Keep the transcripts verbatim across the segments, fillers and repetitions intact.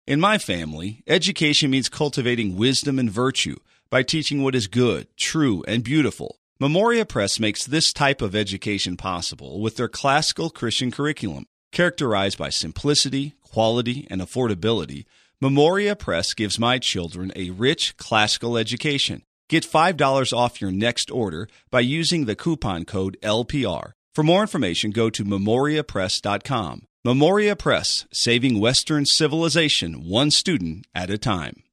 In my family, education means cultivating wisdom and virtue by teaching what is good, true, and beautiful. Memoria Press makes this type of education possible with their classical Christian curriculum. Characterized by simplicity, quality, and affordability, Memoria Press gives my children a rich classical education. Get five dollars off your next order by using the coupon code L P R. For more information, go to memoria press dot com. Memoria Press, saving Western civilization one student at a time.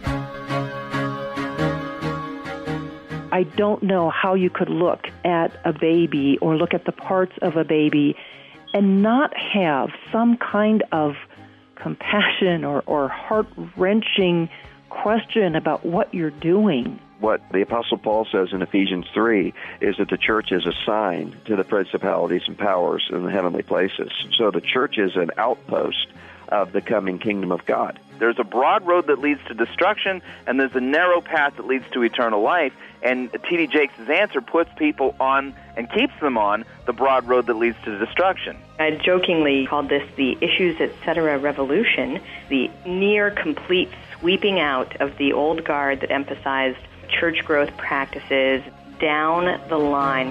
I don't know how you could look at a baby or look at the parts of a baby and not have some kind of compassion or, or heart-wrenching question about what you're doing. What the Apostle Paul says in Ephesians three is that the church is a sign to the principalities and powers in the heavenly places. So the church is an outpost of the coming kingdom of God. There's a broad road that leads to destruction, and there's a narrow path that leads to eternal life. And T D Jakes' answer puts people on and keeps them on the broad road that leads to destruction. I jokingly called this the Issues Etc. revolution, the near complete sweeping out of the old guard that emphasized church growth practices down the line.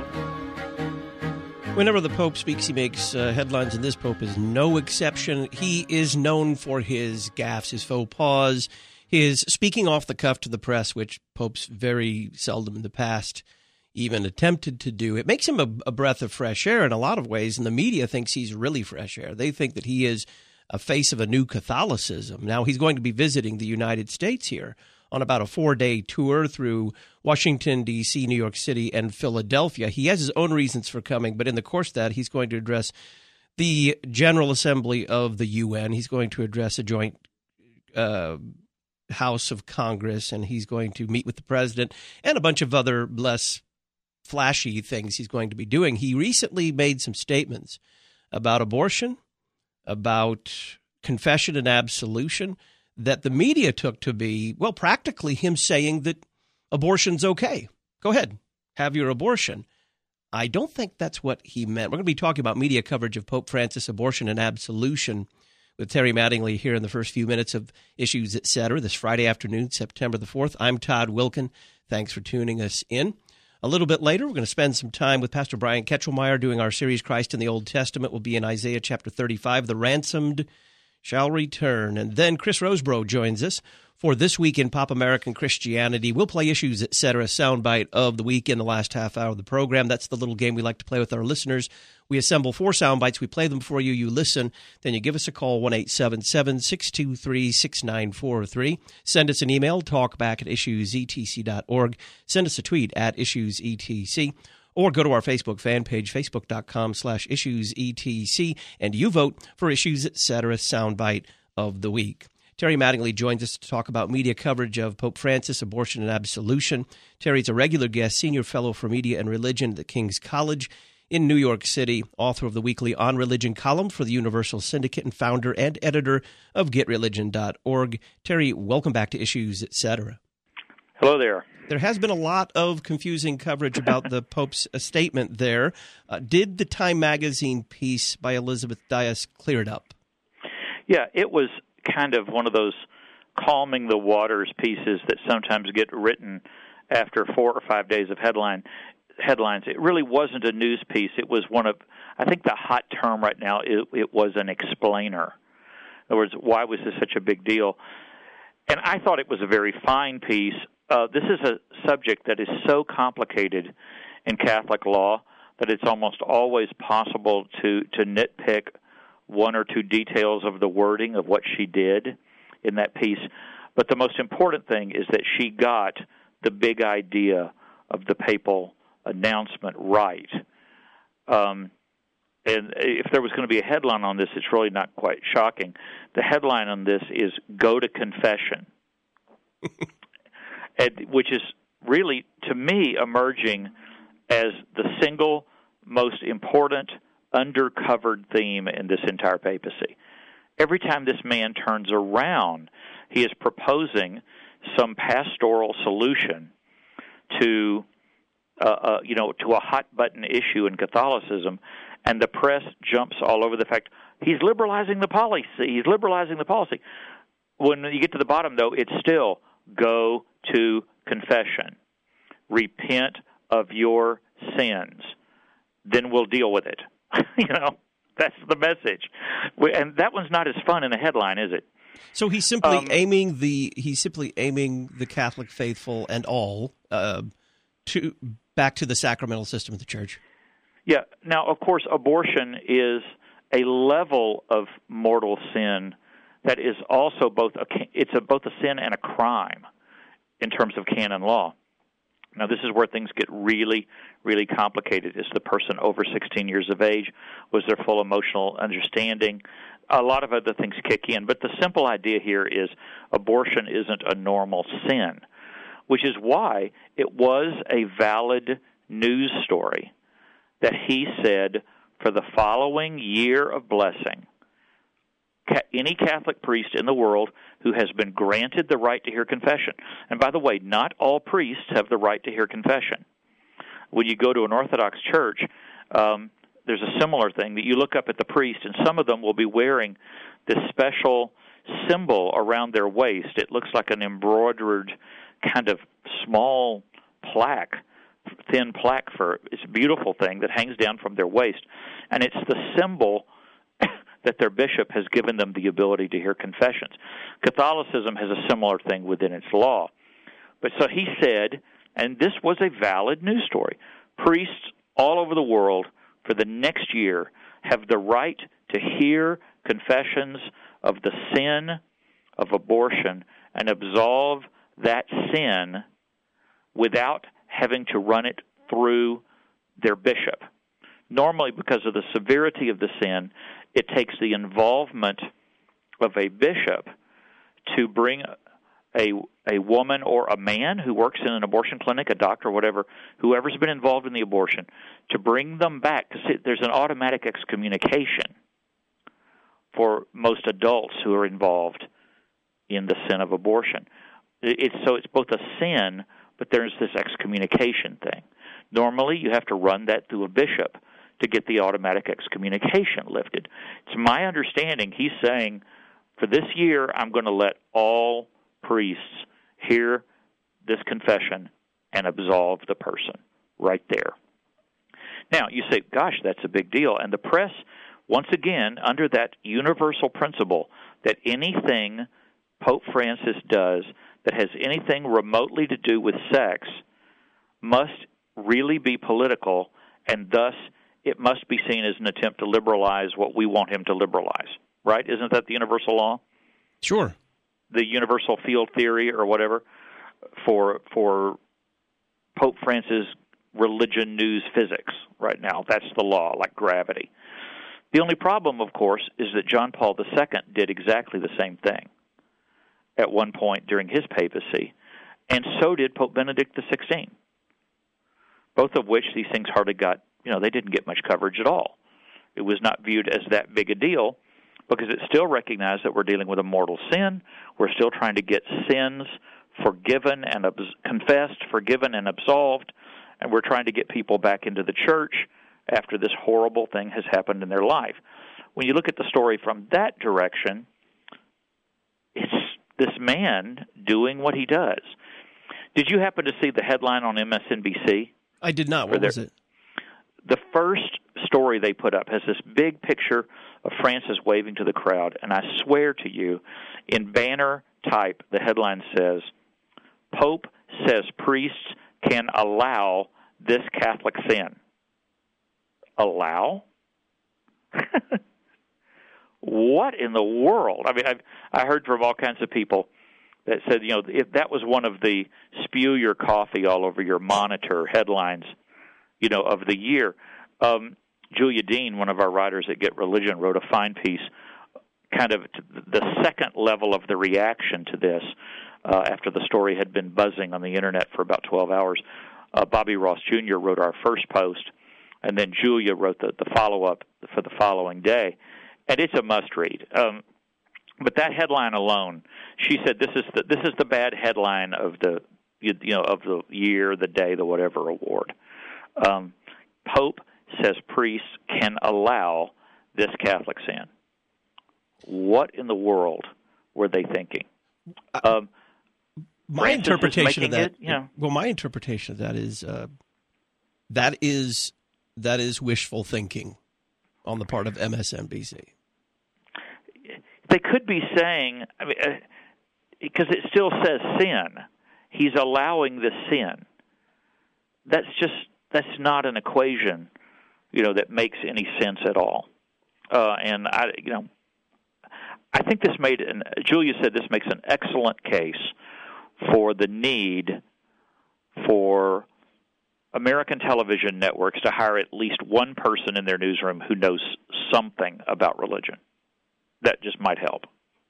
Whenever the Pope speaks, he makes uh, headlines, and this Pope is no exception. He is known for his gaffes, his faux pas, his speaking off the cuff to the press, which popes very seldom in the past even attempted to do. It makes him a, a breath of fresh air in a lot of ways, and the media thinks he's really fresh air. They think that he is a face of a new Catholicism. Now, he's going to be visiting the United States here on about a four-day tour through Washington, D C, New York City, and Philadelphia. He has his own reasons for coming, but in the course of that, he's going to address the General Assembly of the U N. He's going to address a joint uh, House of Congress, and he's going to meet with the president and a bunch of other less flashy things he's going to be doing. He recently made some statements about abortion, about confession and absolution, that the media took to be, well, practically him saying that abortion's okay. Go ahead, have your abortion. I don't think that's what he meant. We're going to be talking about media coverage of Pope Francis, abortion, and absolution with Terry Mattingly here in the first few minutes of Issues Etc. this Friday afternoon, September the fourth. I'm Todd Wilken. Thanks for tuning us in. A little bit later, we're going to spend some time with Pastor Brian Ketchelmeyer doing our series, Christ in the Old Testament. We'll be in Isaiah chapter thirty-five, the ransomed shall return. And then Chris Rosebrough joins us for This Week in Pop American Christianity. We'll play Issues Etc. soundbite of the week in the last half hour of the program. That's the little game we like to play with our listeners. We assemble four sound bites. We play them for you. You listen. Then you give us a call, one eight seven seven, six two three, six nine four three. Send us an email, talkback at issues e t c dot org. Send us a tweet at issues e t c. Or go to our Facebook fan page, facebook.com slash issuesetc, and you vote for Issues Etc. soundbite of the week. Terry Mattingly joins us to talk about media coverage of Pope Francis, abortion, and absolution. Terry's a regular guest, senior fellow for media and religion at the King's College in New York City, author of the weekly On Religion column for the Universal Syndicate, and founder and editor of get religion dot org. Terry, welcome back to Issues Etc. Hello there. There has been a lot of confusing coverage about the Pope's statement there. Uh, did the Time magazine piece by Elizabeth Dias clear it up? Yeah, it was kind of one of those calming the waters pieces that sometimes get written after four or five days of headline headlines. It really wasn't a news piece. It was one of, I think the hot term right now, it, it was an explainer. In other words, why was this such a big deal? And I thought it was a very fine piece. Uh, this is a subject that is so complicated in Catholic law that it's almost always possible to, to nitpick one or two details of the wording of what she did in that piece. But the most important thing is that she got the big idea of the papal announcement right. Um, and if there was going to be a headline on this, it's really not quite shocking. The headline on this is Go to Confession. And, which is really, to me, emerging as the single most important undercovered theme in this entire papacy. Every time this man turns around, he is proposing some pastoral solution to, uh, uh, you know, to a hot-button issue in Catholicism, and the press jumps all over the fact he's liberalizing the policy. He's liberalizing the policy. when you get to the bottom, though, it's still go to confession. Repent of your sins. Then we'll deal with it. You know, that's the message. And that one's not as fun in the headline, is it? So he's simply Um, aiming the he's simply aiming the Catholic faithful and all uh, to back to the sacramental system of the Church. Yeah. Now, of course, abortion is a level of mortal sin that is also both a it's a, both a sin and a crime in terms of canon law. Now, this is where things get really, really complicated. Is the person over sixteen years of age? Was there full emotional understanding? A lot of other things kick in. But the simple idea here is abortion isn't a normal sin, which is why it was a valid news story that he said for the following year of blessing, any Catholic priest in the world who has been granted the right to hear confession. And by the way, not all priests have the right to hear confession. When you go to an Orthodox church, um, there's a similar thing that you look up at the priest, and some of them will be wearing this special symbol around their waist. It looks like an embroidered kind of small plaque, thin plaque for it's a beautiful thing that hangs down from their waist. And it's the symbol that their bishop has given them the ability to hear confessions. Catholicism has a similar thing within its law. But so he said, and this was a valid news story, priests all over the world for the next year have the right to hear confessions of the sin of abortion and absolve that sin without having to run it through their bishop. Normally, because of the severity of the sin, it takes the involvement of a bishop to bring a a woman or a man who works in an abortion clinic, a doctor, whatever, whoever's been involved in the abortion, to bring them back. Because there's an automatic excommunication for most adults who are involved in the sin of abortion. It's so it's both a sin, but there's this excommunication thing. Normally, you have to run that through a bishop to get the automatic excommunication lifted. It's my understanding he's saying, for this year, I'm going to let all priests hear this confession and absolve the person right there. Now, you say, gosh, that's a big deal. And the press, once again, under that universal principle that anything Pope Francis does that has anything remotely to do with sex must really be political, and thus it must be seen as an attempt to liberalize what we want him to liberalize, right? Isn't that the universal law? Sure. The universal field theory or whatever for for Pope Francis religion news physics right now. That's the law, like gravity. The only problem, of course, is that John Paul the Second did exactly the same thing at one point during his papacy, and so did Pope Benedict the Sixteenth, both of which these things hardly got, you know, they didn't get much coverage at all. It was not viewed as that big a deal because it still recognized that we're dealing with a mortal sin. We're still trying to get sins forgiven and abs- confessed, forgiven and absolved, and we're trying to get people back into the church after this horrible thing has happened in their life. When you look at the story from that direction, it's this man doing what he does. Did you happen to see the headline on M S N B C? I did not. What their, was it? The first story they put up has this big picture of Francis waving to the crowd, and I swear to you, in banner type, the headline says, Pope says priests can allow this Catholic sin. Allow? What in the world? I mean, I've, I heard from all kinds of people that said, you know, if that was one of the spew your coffee all over your monitor headlines, you know, of the year. Um, Julia Dean, one of our writers at Get Religion, wrote a fine piece, kind of the second level of the reaction to this uh, after the story had been buzzing on the Internet for about twelve hours. Uh, Bobby Ross Junior wrote our first post, and then Julia wrote the, the follow-up for the following day. And it's a must-read. Um, but that headline alone, she said, this is the, this is the bad headline of the you, you know of the year, the day, the whatever award. Um, Pope says priests can allow this Catholic sin. What in the world were they thinking? Um, my Francis interpretation of that, it, you know, well, my interpretation of that is uh, that is that is wishful thinking on the part of M S N B C. They could be saying, I mean, uh, because it still says sin. He's allowing the sin. That's just that's not an equation, you know, that makes any sense at all. Uh, and I, you know, I think this made, and Julia said this makes an excellent case for the need for American television networks to hire at least one person in their newsroom who knows something about religion. That just might help.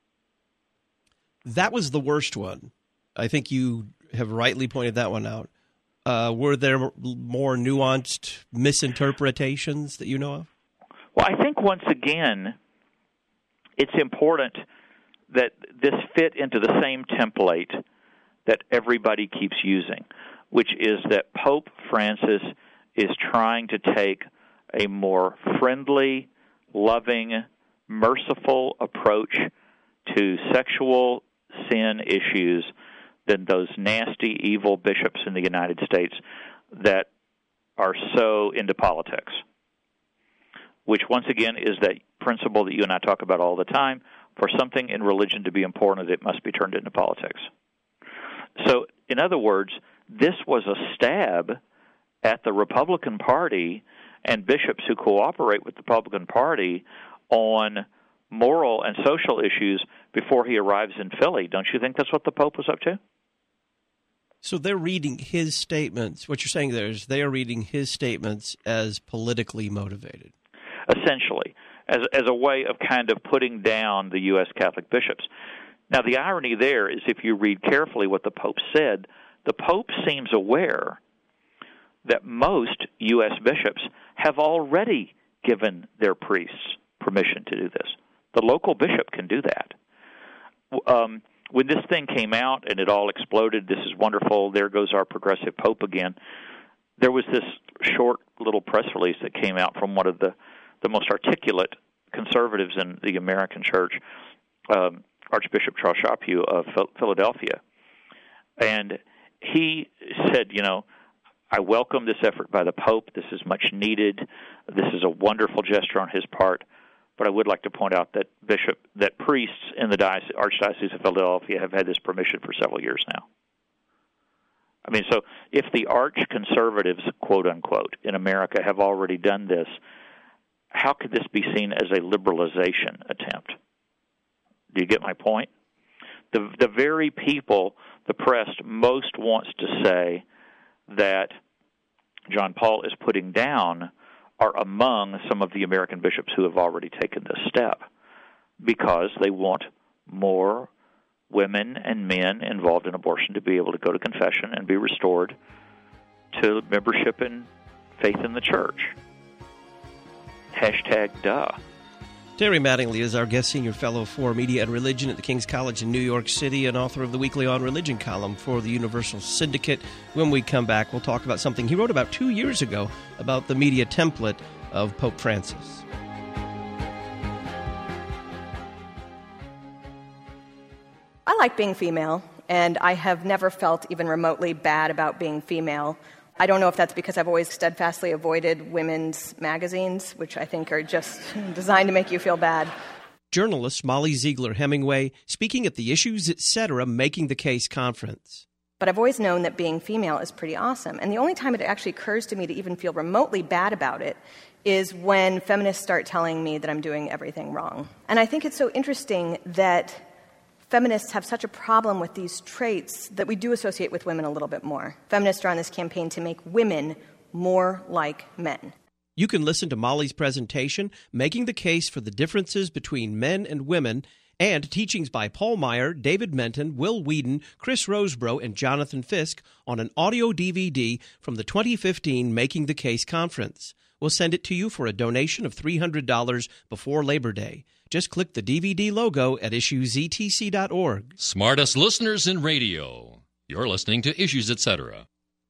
That was the worst one. I think you have rightly pointed that one out. Uh, were there more nuanced misinterpretations that you know of? Well, I think once again, it's important that this fit into the same template that everybody keeps using, which is that Pope Francis is trying to take a more friendly, loving, merciful approach to sexual sin issues than those nasty, evil bishops in the United States that are so into politics, which once again is that principle that you and I talk about all the time. For something in religion to be important, it must be turned into politics. So, in other words, this was a stab at the Republican Party and bishops who cooperate with the Republican Party on moral and social issues before he arrives in Philly. Don't you think that's what the Pope was up to? So they're reading his statements. What you're saying there is they are reading his statements as politically motivated. Essentially, as as a way of kind of putting down the U S Catholic bishops. Now, the irony there is if you read carefully what the Pope said, the Pope seems aware that most U S bishops have already given their priests permission to do this. The local bishop can do that. Um, when this thing came out and it all exploded, this is wonderful, there goes our progressive Pope again, there was this short little press release that came out from one of the, the most articulate conservatives in the American church, um, Archbishop Charles Chaput of Philadelphia. And he said, you know, I welcome this effort by the Pope. This is much needed. This is a wonderful gesture on his part. But I would like to point out that bishop, that priests in the diocese, Archdiocese of Philadelphia have had this permission for several years now. I mean, so if the arch-conservatives, quote-unquote, in America have already done this, how could this be seen as a liberalization attempt? Do you get my point? The the very people the press most wants to say that John Paul is putting down are among some of the American bishops who have already taken this step because they want more women and men involved in abortion to be able to go to confession and be restored to membership and faith in the church. Hashtag duh. Terry Mattingly is our guest senior fellow for media and religion at the King's College in New York City and author of the weekly On Religion column for the Universal Syndicate. When we come back, we'll talk about something he wrote about two years ago about the media template of Pope Francis. I like being female, and I have never felt even remotely bad about being female. I don't know if that's because I've always steadfastly avoided women's magazines, which I think are just designed to make you feel bad. Journalist Molly Ziegler Hemingway speaking at the Issues Etc. Making the Case conference. But I've always known that being female is pretty awesome. And the only time it actually occurs to me to even feel remotely bad about it is when feminists start telling me that I'm doing everything wrong. And I think it's so interesting that feminists have such a problem with these traits that we do associate with women a little bit more. Feminists are on this campaign to make women more like men. You can listen to Molly's presentation, Making the Case for the Differences Between Men and Women, and teachings by Paul Meyer, David Menton, Will Whedon, Chris Rosebrough, and Jonathan Fisk on an audio D V D from the twenty fifteen Making the Case conference. We'll send it to you for a donation of three hundred dollars before Labor Day. Just click the D V D logo at issues e t c dot org. Smartest listeners in radio. You're listening to Issues Etc.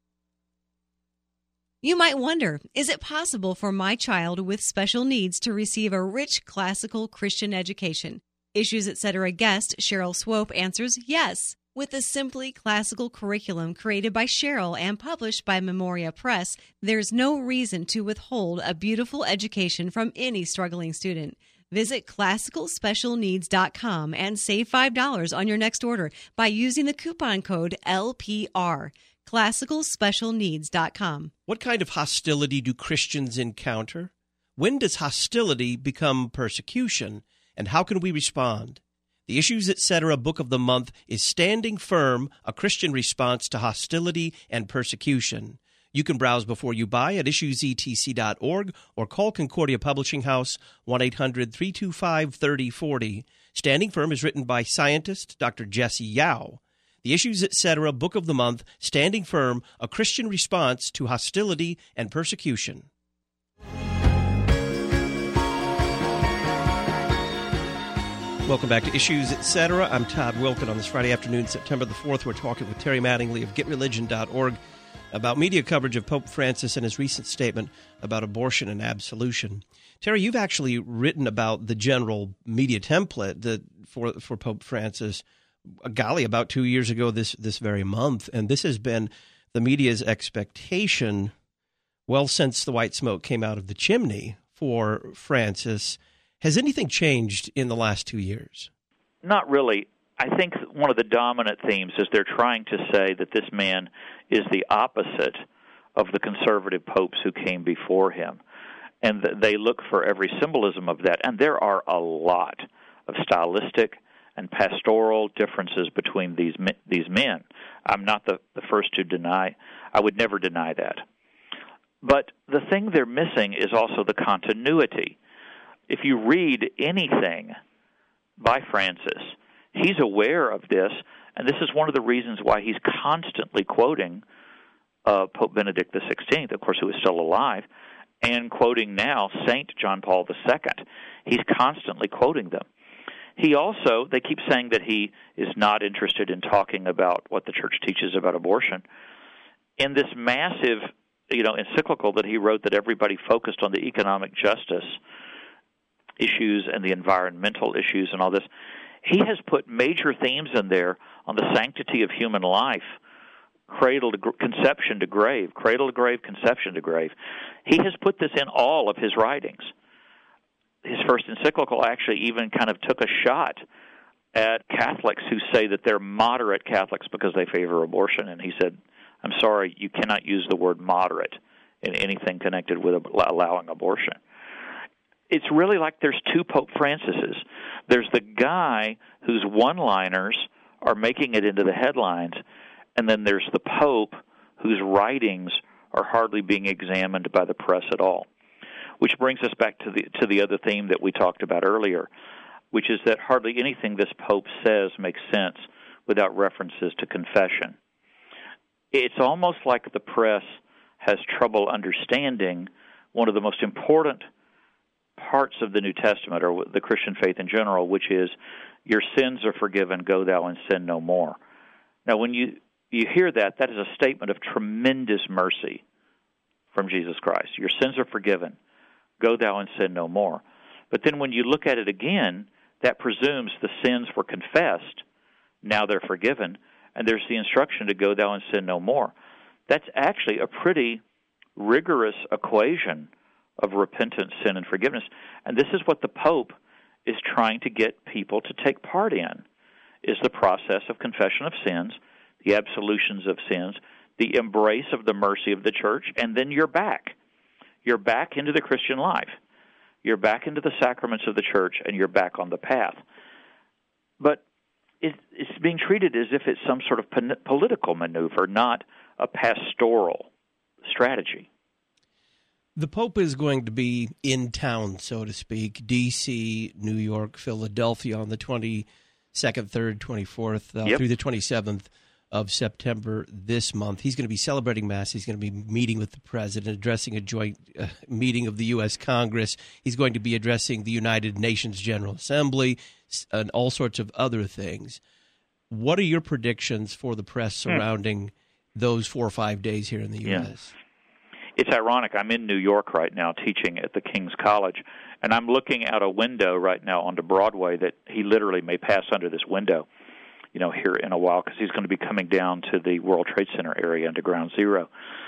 You might wonder, is it possible for my child with special needs to receive a rich classical Christian education? Issues Etc. guest Cheryl Swope answers yes. With a simply classical curriculum created by Cheryl and published by Memoria Press, there's no reason to withhold a beautiful education from any struggling student. Visit classical special needs dot com and save five dollars on your next order by using the coupon code L P R. classical special needs dot com. What kind of hostility do Christians encounter? When does hostility become persecution? And how can we respond? The Issues Etc. Book of the Month is Standing Firm, a Christian Response to Hostility and Persecution. You can browse before you buy at issues e t c dot org or call Concordia Publishing House one eight hundred three two five three oh four oh. Standing Firm is written by scientist Doctor Jesse Yao. The Issues Etc. Book of the Month, Standing Firm, a Christian Response to Hostility and Persecution. Welcome back to Issues Etc. I'm Todd Wilken. On this Friday afternoon, September the fourth, we're talking with Terry Mattingly of get religion dot org about media coverage of Pope Francis and his recent statement about abortion and absolution. Terry, you've actually written about the general media template that for for Pope Francis, golly, about two years ago this this very month, and this has been the media's expectation, well, since the white smoke came out of the chimney for Francis. Has anything changed in the last two years? Not really. I think one of the dominant themes is they're trying to say that this man is the opposite of the conservative popes who came before him. And they look for every symbolism of that. And there are a lot of stylistic and pastoral differences between these these men. I'm not the, the first to deny. I would never deny that. But the thing they're missing is also the continuity. If you read anything by Francis, he's aware of this, and this is one of the reasons why he's constantly quoting uh, Pope Benedict the sixteenth, of course, who is still alive, and quoting now Saint John Paul the Second. He's constantly quoting them. He also, they keep saying that he is not interested in talking about what the Church teaches about abortion. In this massive, you know, encyclical that he wrote that everybody focused on the economic justice issues and the environmental issues and all this, he has put major themes in there on the sanctity of human life, cradle to conception to grave, cradle to grave, conception to grave. He has put this in all of his writings. His first encyclical actually even kind of took a shot at Catholics who say that they're moderate Catholics because they favor abortion, and he said, I'm sorry, you cannot use the word moderate in anything connected with allowing abortion. It's really like there's two Pope Francises. There's the guy whose one-liners are making it into the headlines, and then there's the Pope whose writings are hardly being examined by the press at all. Which brings us back to the to the other theme that we talked about earlier, which is that hardly anything this Pope says makes sense without references to confession. It's almost like the press has trouble understanding one of the most important parts of the New Testament, or the Christian faith in general, which is, your sins are forgiven, go thou and sin no more. Now, when you, you hear that, that is a statement of tremendous mercy from Jesus Christ. Your sins are forgiven, go thou and sin no more. But then when you look at it again, that presumes the sins were confessed, now they're forgiven, and there's the instruction to go thou and sin no more. That's actually a pretty rigorous equation of repentance, sin, and forgiveness. And this is what the Pope is trying to get people to take part in, is the process of confession of sins, the absolutions of sins, the embrace of the mercy of the Church, and then you're back. You're back into the Christian life. You're back into the sacraments of the Church, and you're back on the path. But it, it's being treated as if it's some sort of political maneuver, not a pastoral strategy. The Pope is going to be in town, so to speak, D C, New York, Philadelphia on the twenty-second, third, twenty-fourth, uh, yep. through the twenty-seventh of September this month. He's going to be celebrating Mass. He's going to be meeting with the President, addressing a joint uh, meeting of the U S Congress. He's going to be addressing the United Nations General Assembly and all sorts of other things. What are your predictions for the press surrounding hmm. those four or five days here in the U S? Yeah. It's ironic. I'm in New York right now teaching at the King's College, and I'm looking out a window right now onto Broadway that he literally may pass under this window, you know, here in a while, because he's going to be coming down to the World Trade Center area into Ground Zero.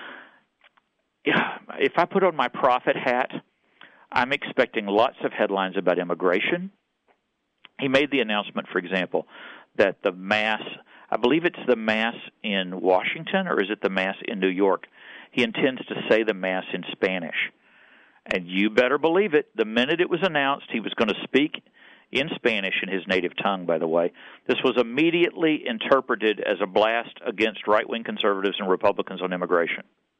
If I put on my prophet hat, I'm expecting lots of headlines about immigration. He made the announcement, for example, that the mass, I believe it's the mass in Washington, or is it the mass in New York? He intends to say the mass in Spanish. And you better believe it, the minute it was announced he was going to speak in Spanish, in his native tongue, by the way, this was immediately interpreted as a blast against right-wing conservatives and Republicans on immigration.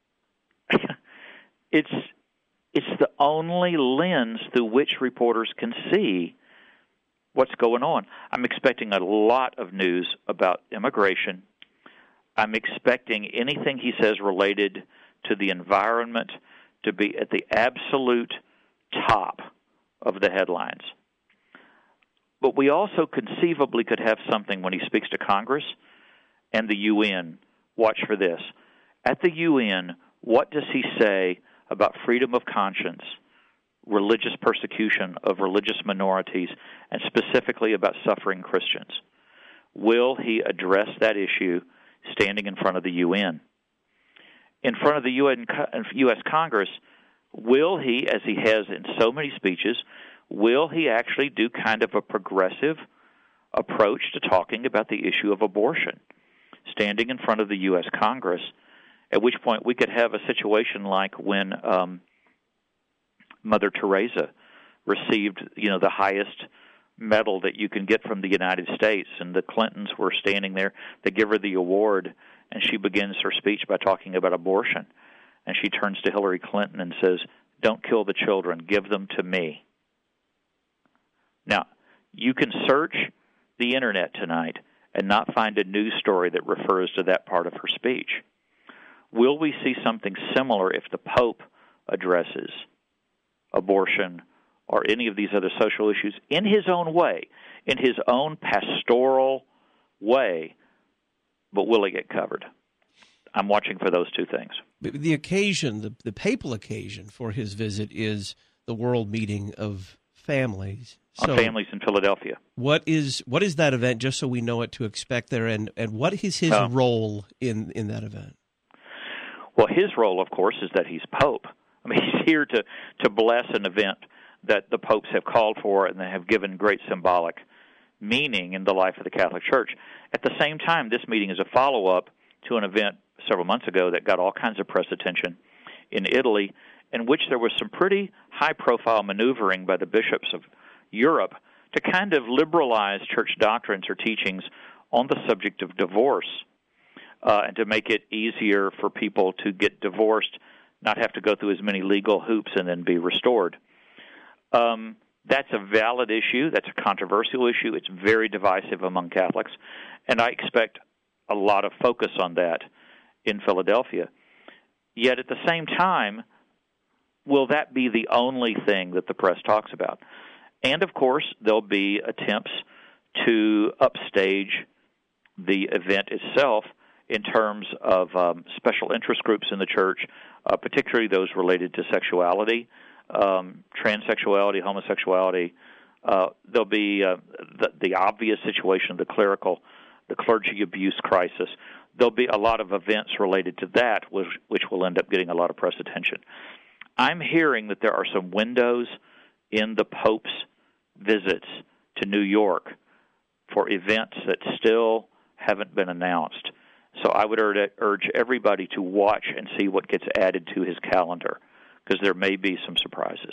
it's it's the only lens through which reporters can see what's going on. I'm expecting a lot of news about immigration. I'm expecting anything he says related to the environment to be at the absolute top of the headlines. But we also conceivably could have something when he speaks to Congress and the U N. Watch for this. At the U N, what does he say about freedom of conscience, religious persecution of religious minorities, and specifically about suffering Christians? Will he address that issue standing in front of the U N? In front of the U N, U S Congress, will he, as he has in so many speeches, will he actually do kind of a progressive approach to talking about the issue of abortion, standing in front of the U S Congress, at which point we could have a situation like when um, Mother Teresa received, you know, the highest medal that you can get from the United States, and the Clintons were standing there. They give her the award, and she begins her speech by talking about abortion. And she turns to Hillary Clinton and says, "Don't kill the children, give them to me." Now, you can search the Internet tonight and not find a news story that refers to that part of her speech. Will we see something similar if the Pope addresses abortion or any of these other social issues in his own way, in his own pastoral way, but will it get covered? I'm watching for those two things. The occasion, the, the papal occasion for his visit is the World Meeting of Families. So on families in Philadelphia. What is what is that event, just so we know what to expect there, and, and what is his oh. role in, in that event? Well, his role, of course, is that he's Pope. I mean, he's here to, to bless an event that the popes have called for and they have given great symbolic meaning in the life of the Catholic Church. At the same time, this meeting is a follow-up to an event several months ago that got all kinds of press attention in Italy, in which there was some pretty high-profile maneuvering by the bishops of Europe to kind of liberalize church doctrines or teachings on the subject of divorce, uh, and to make it easier for people to get divorced, not have to go through as many legal hoops and then be restored. Um, that's a valid issue. That's a controversial issue. It's very divisive among Catholics, and I expect a lot of focus on that in Philadelphia. Yet at the same time, will that be the only thing that the press talks about? And, of course, there'll be attempts to upstage the event itself in terms of um, special interest groups in the church, uh, particularly those related to sexuality, um, transsexuality, homosexuality. Uh, there'll be uh, the, the obvious situation of the clerical, the clergy abuse crisis. There'll be a lot of events related to that, which, which will end up getting a lot of press attention. I'm hearing that there are some windows in the Pope's visits to New York for events that still haven't been announced. So I would urge everybody to watch and see what gets added to his calendar, because there may be some surprises.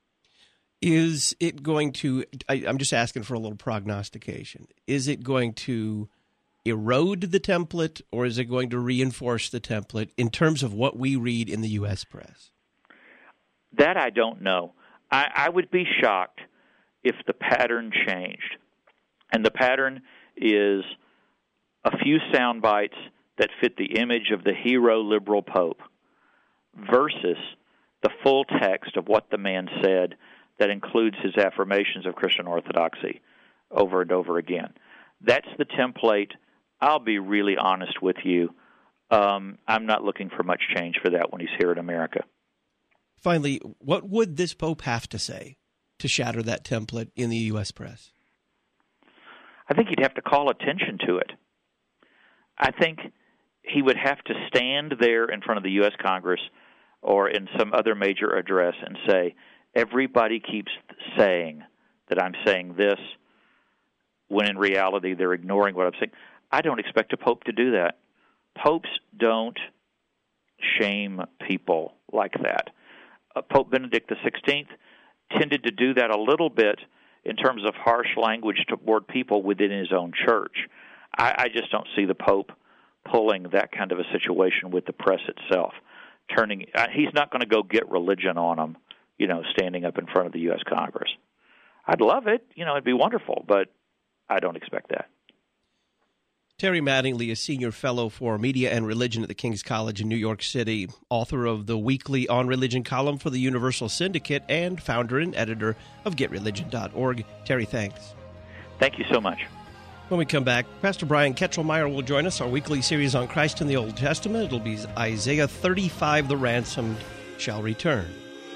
Is it going to, I, I'm just asking for a little prognostication, is it going to erode the template, or is it going to reinforce the template in terms of what we read in the U S press? That I don't know. I, I would be shocked if the pattern changed. And the pattern is a few sound bites that fit the image of the hero liberal pope versus the full text of what the man said that includes his affirmations of Christian orthodoxy over and over again. That's the template. I'll be really honest with you. um, I'm not looking for much change for that when he's here in America. Finally, what would this Pope have to say to shatter that template in the U S press? I think he'd have to call attention to it. I think he would have to stand there in front of the U S Congress or in some other major address and say, everybody keeps saying that I'm saying this, when in reality they're ignoring what I'm saying. I don't expect a pope to do that. Popes don't shame people like that. Uh, Pope Benedict the sixteenth tended to do that a little bit in terms of harsh language toward people within his own church. I, I just don't see the Pope pulling that kind of a situation with the press itself. Turning, uh, he's not going to go get religion on them, you know, standing up in front of the U S Congress. I'd love it. You know, it'd be wonderful, but I don't expect that. Terry Mattingly, a senior fellow for media and religion at the King's College in New York City, author of the weekly On Religion column for the Universal Syndicate, and founder and editor of get religion dot org. Terry, thanks. Thank you so much. When we come back, Pastor Brian Ketchelmeyer will join us, our weekly series on Christ in the Old Testament. It'll be Isaiah thirty-five, the ransomed shall return.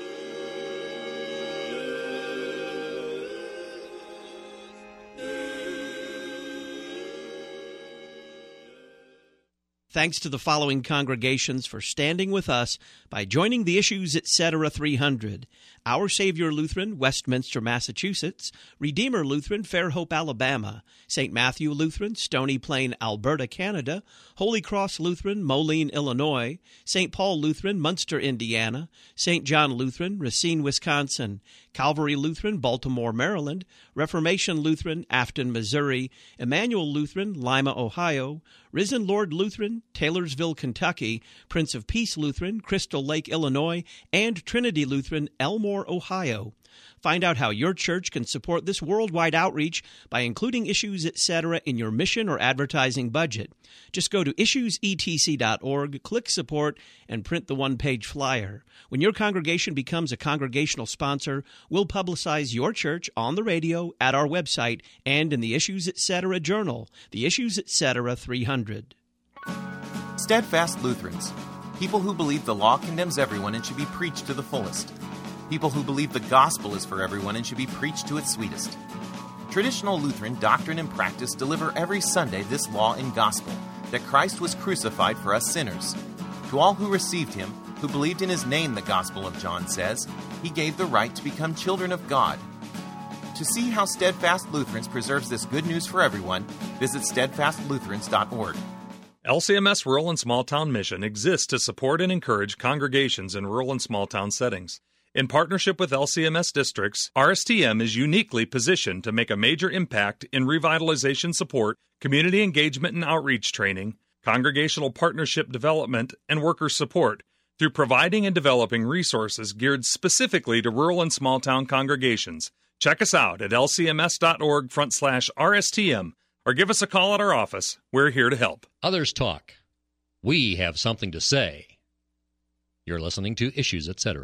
Thanks to the following congregations for standing with us by joining the Issues Etc. three hundred. Our Savior Lutheran, Westminster, Massachusetts; Redeemer Lutheran, Fairhope, Alabama; Saint Matthew Lutheran, Stony Plain, Alberta, Canada; Holy Cross Lutheran, Moline, Illinois; Saint Paul Lutheran, Munster, Indiana; Saint John Lutheran, Racine, Wisconsin; Calvary Lutheran, Baltimore, Maryland; Reformation Lutheran, Afton, Missouri; Emmanuel Lutheran, Lima, Ohio; Risen Lord Lutheran, Taylorsville, Kentucky; Prince of Peace Lutheran, Crystal Lake, Illinois; and Trinity Lutheran, Elmore, Ohio. Find out how your church can support this worldwide outreach by including Issues Etc. in your mission or advertising budget. Just go to issues e t c dot org, click Support, and print the one-page flyer. When your congregation becomes a congregational sponsor, we'll publicize your church on the radio, at our website, and in the Issues Etc. Journal, the Issues Etc. three hundred. Steadfast Lutherans, people who believe the law condemns everyone and should be preached to the fullest. People who believe the gospel is for everyone and should be preached to its sweetest. Traditional Lutheran doctrine and practice deliver every Sunday this law and gospel, that Christ was crucified for us sinners. To all who received him, who believed in his name, the Gospel of John says, he gave the right to become children of God. To see how Steadfast Lutherans preserves this good news for everyone, visit steadfast lutherans dot org. L C M S Rural and Small Town Mission exists to support and encourage congregations in rural and small town settings. In partnership with L C M S districts, R S T M is uniquely positioned to make a major impact in revitalization support, community engagement and outreach training, congregational partnership development, and worker support through providing and developing resources geared specifically to rural and small town congregations. Check us out at L C M S dot org front slash R S T M or give us a call at our office. We're here to help. Others talk. We have something to say. You're listening to Issues Etc.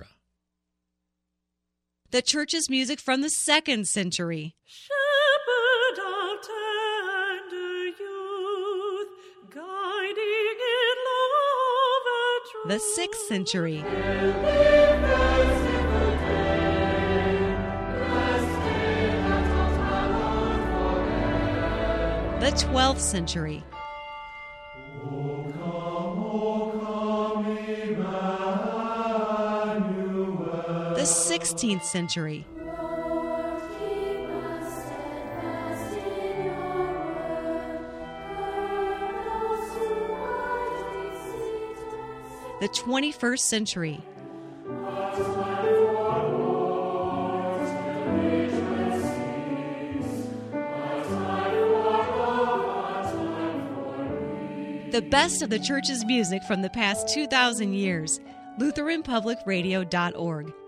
The church's music from the second century. Shepherd of tender youth, guiding in love and truth. The sixth century. The twelfth century. The sixteenth century. The twenty-first century. The best of the church's music from the past two thousand years. Lutheran Public Radio dot org.